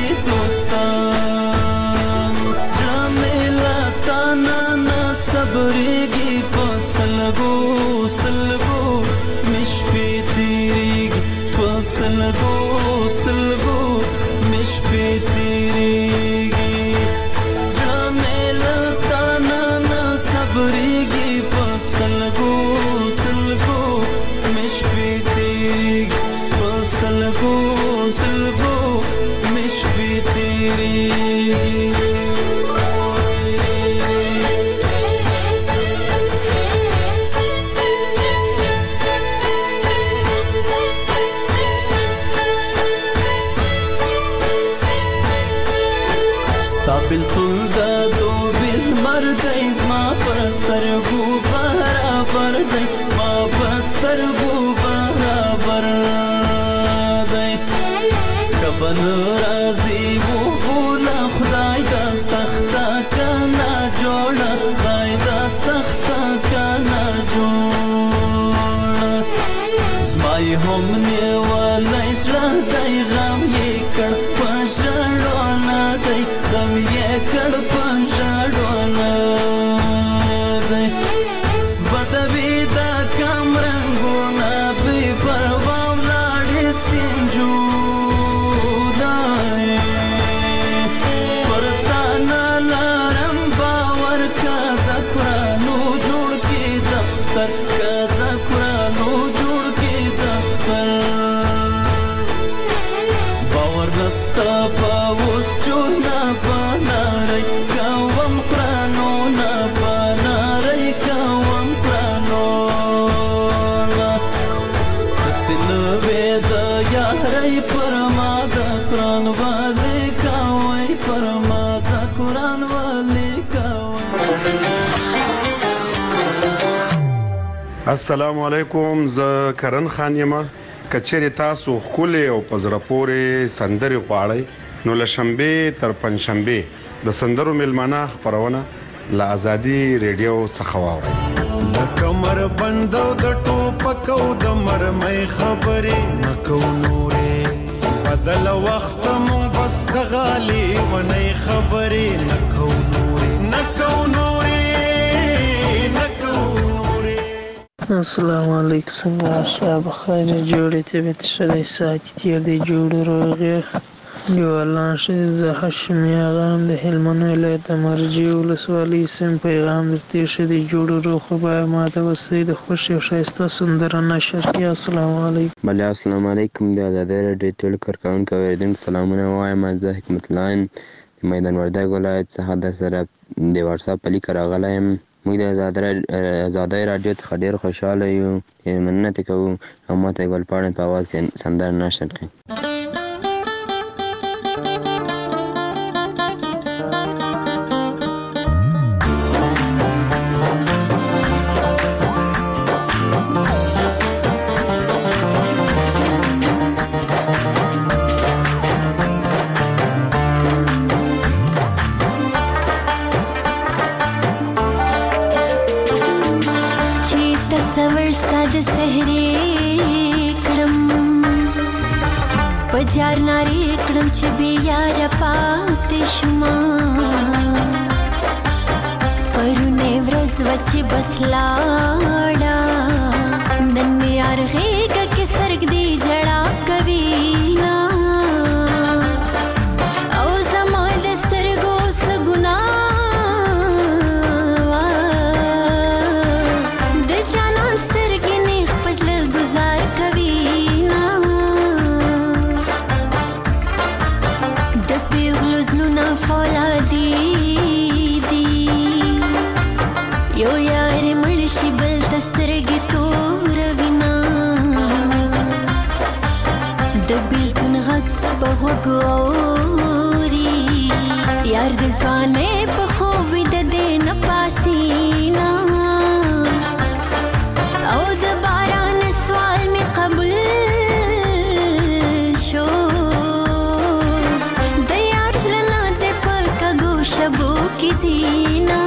دوستان زميلا تانا نه صبرېږي په سلګو سلګو مش پی تیریږي په سلګو سلګو مش پی تیریږي زميلا تانا نه صبرېږي په سلګو سلګو مش پی تیریږي په سلګو سلګو مش پی تیریږي بلتون دا دو بل مردی زما پرسترگو برابر دی زما پرسترگو برابر دی کبن رازی و بولا خدای دا سختا کنا جوڑا خدای دا سختا کنا جوڑا زمای هم نیوالی سرا دی غم یکر پشڑونا دی غم یکر پشڑونا دی بدوی دا کم رنگونا بی پرواو لاڑی سنجو دای پرتانا لارم باور کا دا قرآنو جوڑ کی دفتر کا دا قرآنو جوڑ کی دفتر السلام علیکم، زه کرن خان یم. کچېرې تاسو ښکلې او په زړه پورې سندرې غواړئ نو له شنبې تر پنجشنبې د سندرو میلمانه خپرونه له ازادي ریډیو څخه واورئ. د کمر بندو د ټوپک او د مرمۍ خبرې نه کوو نورې، بدل وخت مونږ بس د غالي ونۍ خبرې نه کوو نورې نه کوو نورې نه کوو. السلام علیکم، څنګه شاب خانه جوړې طبیعت شری ساتي تیر دی جوړ روغه یو الله شه زه هاشمي غام د هلمند ولایت مرجی ولسوالۍ سم پیغام درته شه دی جوړ روغه به ماته وسې د خوشي او شایسته سندره نشر کی. السلام علیکم. بله السلام علیکم. د آزادۍ راډیو ټول کارکونکو اوریدونکو سلامونه وایم. زه حکمت الله د میدان وردګ ولایت څخه د سره د واتساپ په لیک راغلی یم. موږ د آزادۍ راډیو څخه ډېر خوشحاله یو، ډېر مننه ترې کوو او ما ته یې ګلپاڼې په اواز کې سندره نشر کړئ. پجار ناری کړم چې بیا یار پاتې شوما پرونه ورځ وچ بس لاړه نن مې یار غېږه کې سرګ دی جړا کوي نا او زما د سترګو څه ګناه د جانان سترګې نیغ په زړه ګزار کوي فولادي دي یو یار مړ شي بل تسترګې تور وینا د بیلتون غږ په غوږ اوري یار د ځوانۍ په خوب د دې نه پاسینا او د باران سوال مې قبول شبو کی زینا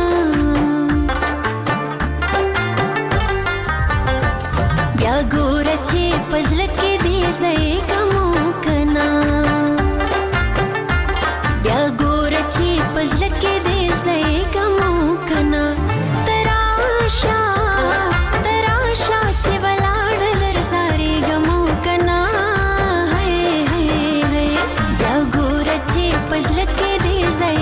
بیا ګور چې پزل کې دې زې کمو کنا بیا ګور چې پزل کې دې زې کمو کنا تراشا تراشا چې ولاړ درساري غمو کنا هي هي هي بیا ګور چې پزل کې دې زې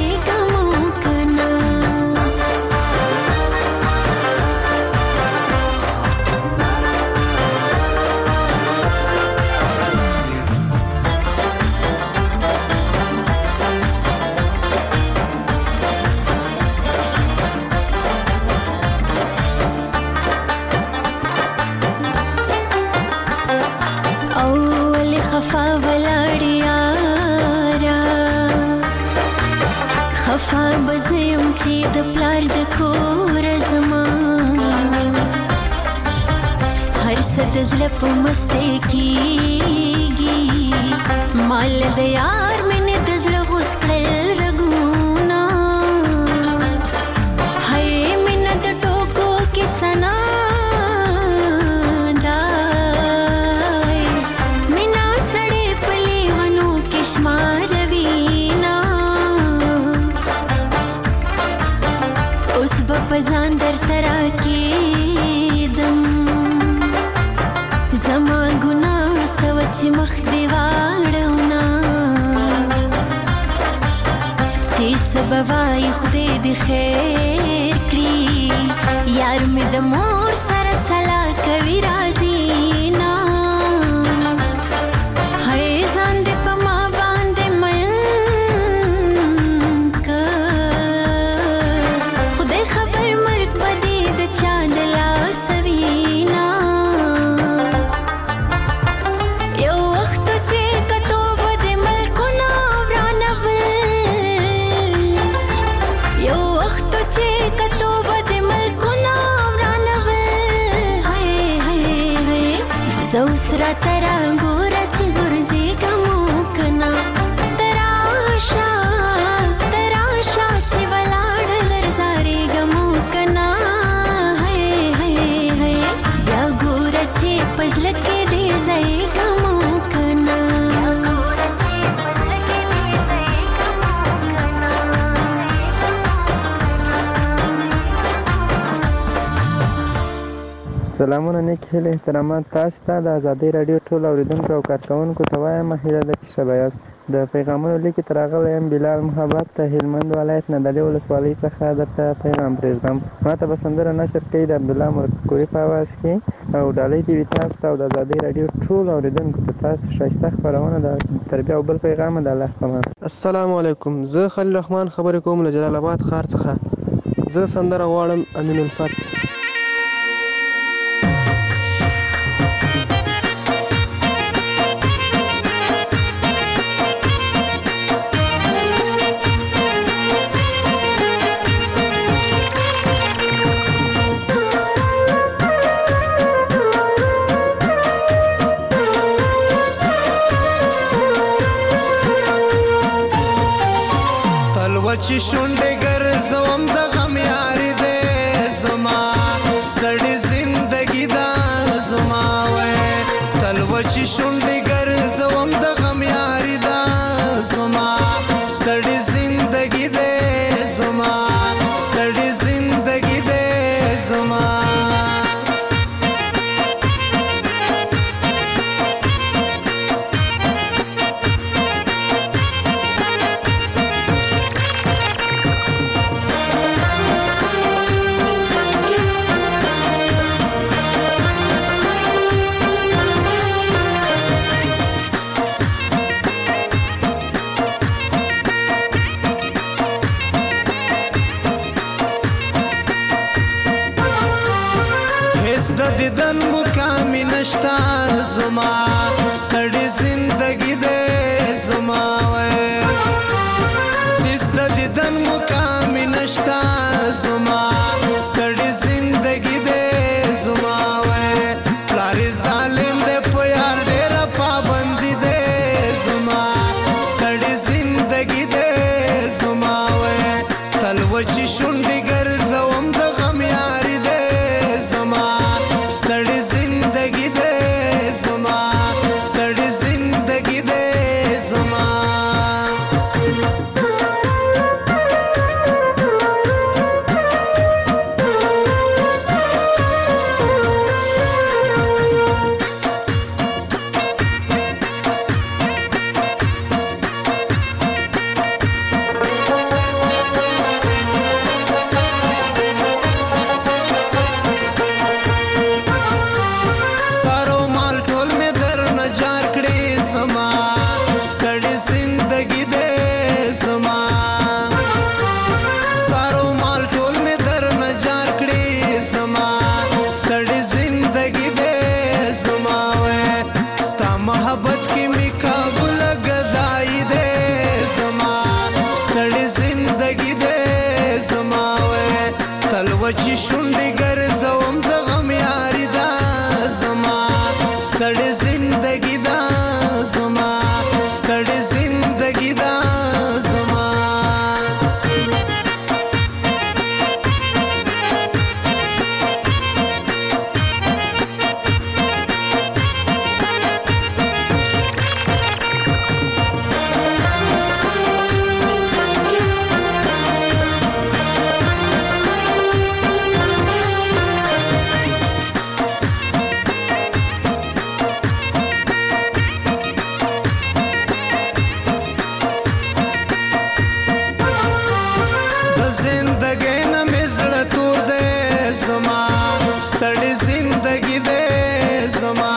خفا بزیم چې د پلار د کور زما هر څه د زړه په مسته کېږي مال د یار مینې د زړه غوڅ کړل رګونه هی مینه د ټوکو کې ثنا دای مینه سړې په لیونو کې شماروي پزان در ترا کېدم زما ګناه سوه چې مخ دې واړونه چې څه به وایي خدای دې خیر کړي یار مې د مور سره سلا کوي راځي نه هی ځان دې په ما باندې مین कतो زوس را ترا ګوره چې ګرځېږم کنه تراشه تراشه چې ولاړ درځارېږم کنه هی هی هی بیا ګوره چې په زړه کې دې ځایږم کنه سلامونه نیک هیله احترامات تاسو ته د ازادۍ راډیو ټول اوریدونکو او کارکوونکو ته وایم هیله ده چې ښه به یاست د پیغامونو لیکې ته راغلی یم بلال محبت ته هلمند ولایت نه دلې ولسوالۍ څخه درته پیغام پرېږدم ما ته به سندره نشر کوي د عبدالله مرکوري په اواز کې او ډالۍ دې وي تاسو ته او د ازادۍ راډیو ټول اوریدونکو ته تاسو ښایسته خپرونه ده تربیه او بل پیغام د الله په امان. السلام علیکم، زه خلیل رحمان خبرې کوم له جلال آباد ښار څخه. زه سندره غواړم امین الفت. چې شونډې ګرځوم د غم یاري دې زما ستړې زندګي دا زما وای تل و چې شونډې ګرځوم د غم یاري دا زما ستړې زندګي دې زما ستړې زندګي دې زما دیدن مقامی نشتا زما ستړې زندگی دې زما وای هیڅ د دیدن مقامی نشتا زما ستړې زندگی دې زما وای پلار ظالم دې په یار ډېر پابندي دې زما ستړې زندگی دې زما وای تل و چې شونډې ګرځوم د غم یاري دې زما ستړې زندگی دې زما ستړې زندگی دې زما چې شونډې ګرځوم د غم یاري دا زما ستړې زندګي دا زما ستړې زندګي دا زما ستړې زندگی دې زما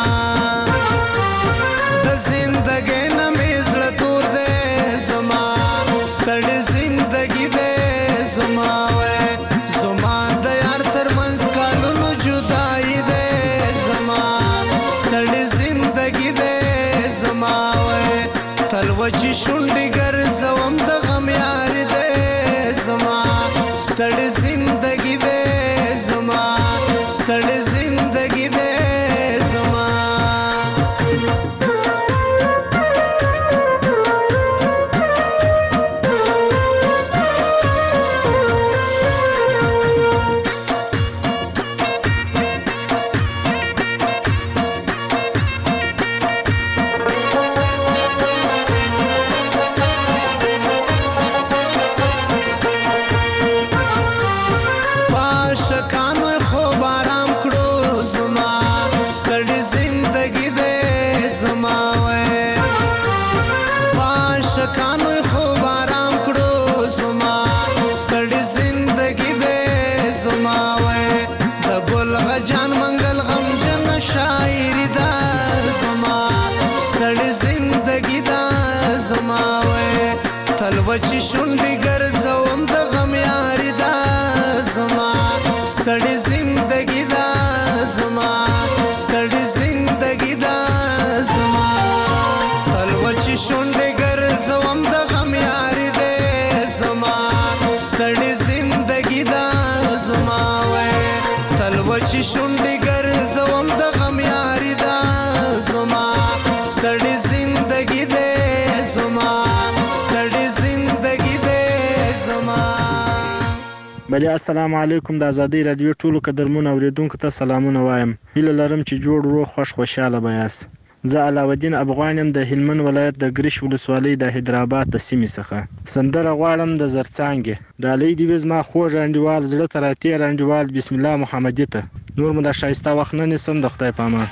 د زندګۍ نه مې زړه تور دې زما ستړې زندگی دې زما وای زما د یار تر منځ کالونو جدایي دې زما ستړې زندگی دې زما وای تل و چې شونډې ګرځوم د غم یاري دې زما ستړې زندگی دې زما ستړې زندگی دې زما زما وای د ګل غجان منګل غم جن شاعری دا زما ستړي زندگی دا زما وای تلوچی شونډي ګرځوم د غم یاري دا زما ستړي زندگی دا زما ستړي زندگی دا زما تلوچی شونډي ګرځوم د غم یاري دې زما ستړي زندگی دا زما وای تلوچی شونډي ګرځوم د غم یاري دا زما ستړي زندگی دې زما ستړي زندگی دې زما. بله السلام علیکم. د ازادۍ راډیو ټولو قدرمنو اورېدونکو ته سلامونه وایم. هیله لرم چې جوړ روغ خوښ خوشحاله به یاست. زه علاودین افغان یم د هلمند ولایت د ګرش ولسوالۍ د حیدرآباد د سیمې څخه. سندره غواړم د زرڅانګې ډالۍ دې وي زما خوږ انډیوال زړه ته راتېر انډیوال بسم الله محمدي ته. نور مو دا ښایسته وخت نه نیسم د خدای په امان.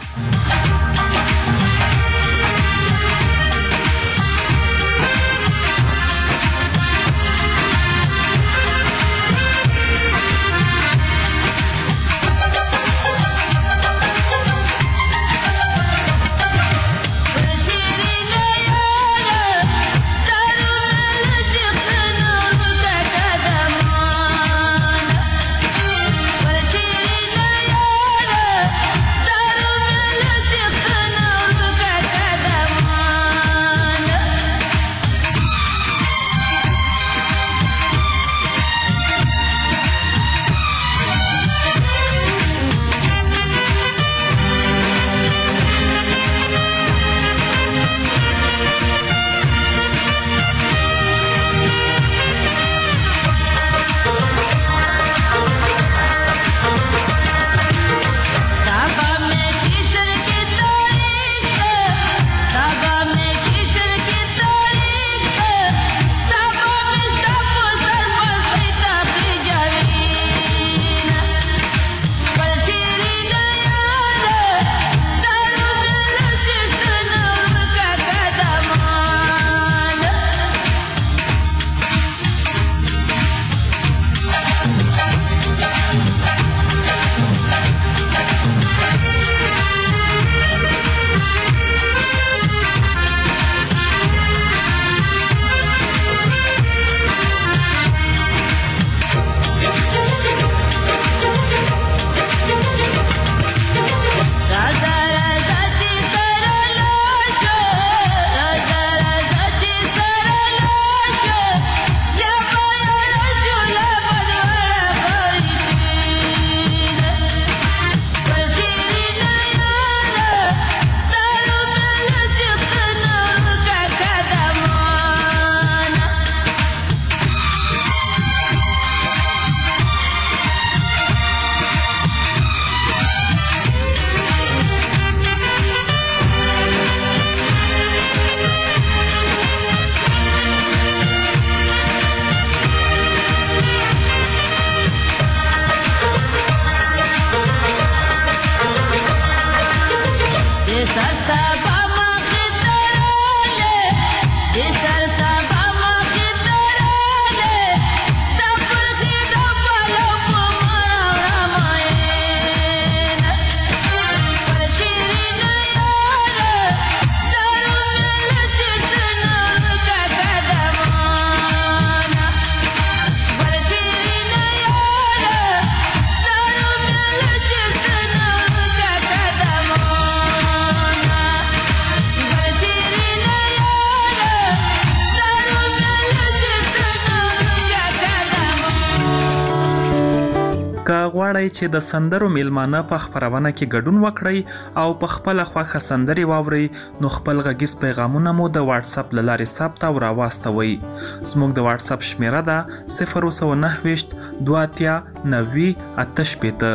غواړئ چې د سندرو میلمانه په خپرونه کې ګډون وکړئ او په خپل خوښه سندرې واورئ نو خپل غږیز پیغامونه مو د واتس اپ له لارې ثبت او راواستوئ. زموږ د واتس اپ شمیره ده صفر سوه نهه ویشت دوه اتیا نوي اته شپېته.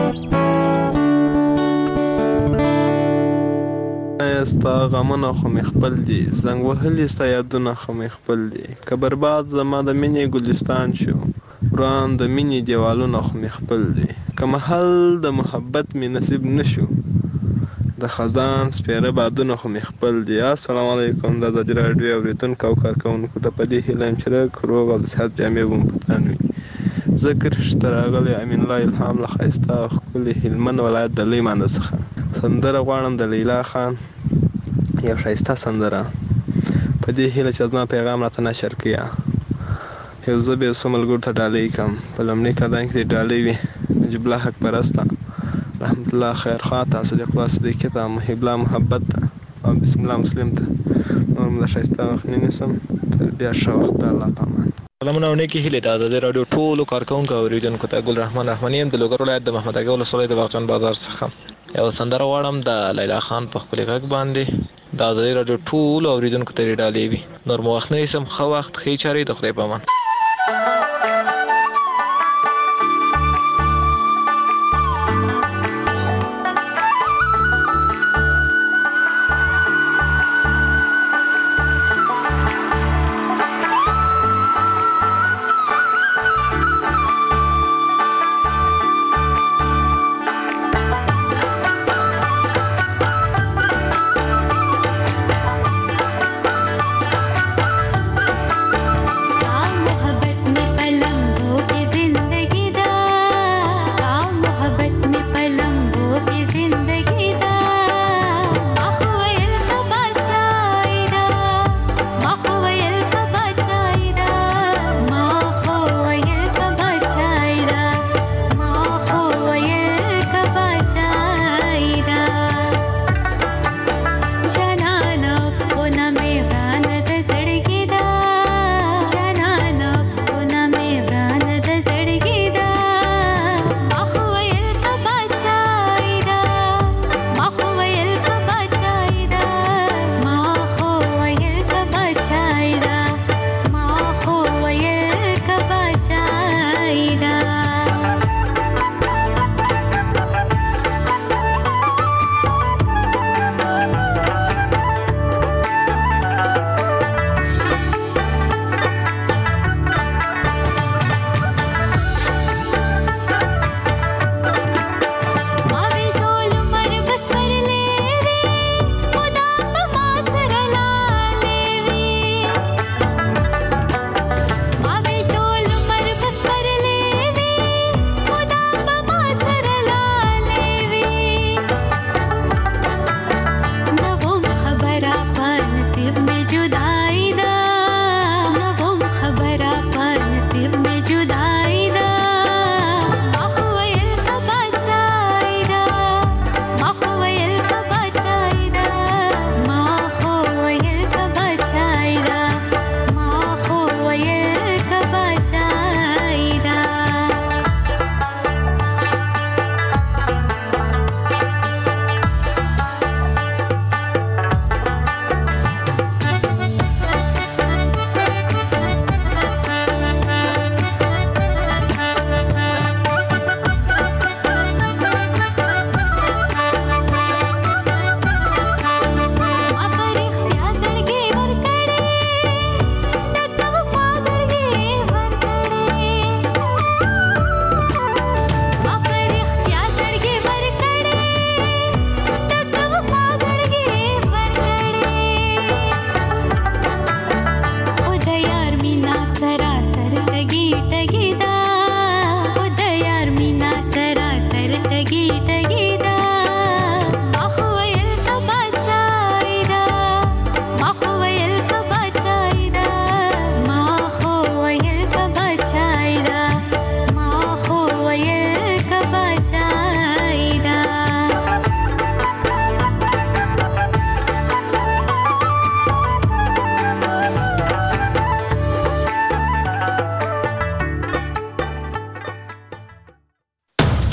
ستا غمونه خو مې خپل دي زنګ وهلي ستا یادونه خو مې خپل دي که برباد زما د مینې ګلستان شو وران د مینې دیوالونه خو مې خپل دي که محل د محبت مې نصیب نشو د خزان سپیره بادونه خو مې خپل دي. السلام علیکم. د ازادي راډیو اورېدونکو او کارکوونکو ته په دې هیله یم چې روغ او د صحت جامې به مو په تن وي. ذکر شته راغلی امین الله الهام له ښایسته او ښکلي هلمند ولایت د لوی مانده څخه سندره غواړم د لیلا خان یو ښایسته سندره په دې هیله چې زما پیغام راته نشر کړي یو زه به یو څو ملګرو ته ډالۍ کړم په لومړي قدم کې دې ډالۍ وي نجیب الله حق پرسته رحمت الله خیر خوا ته صدیق الله صدیقي ته محب الله محبت ته او بسم الله مسلم ته نور م د ښایسته وخت نه نیسم تر بیا ښه وخت د الله په امان. سلامونه او نیکې هیلې د ازادۍ راډیو ټولو کارکوونکو او اورېدونکو ته ګل رحمان رحماني یم د لوګر ولایت د محمد اګا ولسوالۍ د باغچان بازار څخه یو سندره غواړم د لیلا خان په ښکلي غږ باندې د ازادۍ راډیو ټولو اورېدونکو ته یې ډالۍ وي. نور مو وخت نه نیسم، ښه وخت ښې چارې د خدای په امان.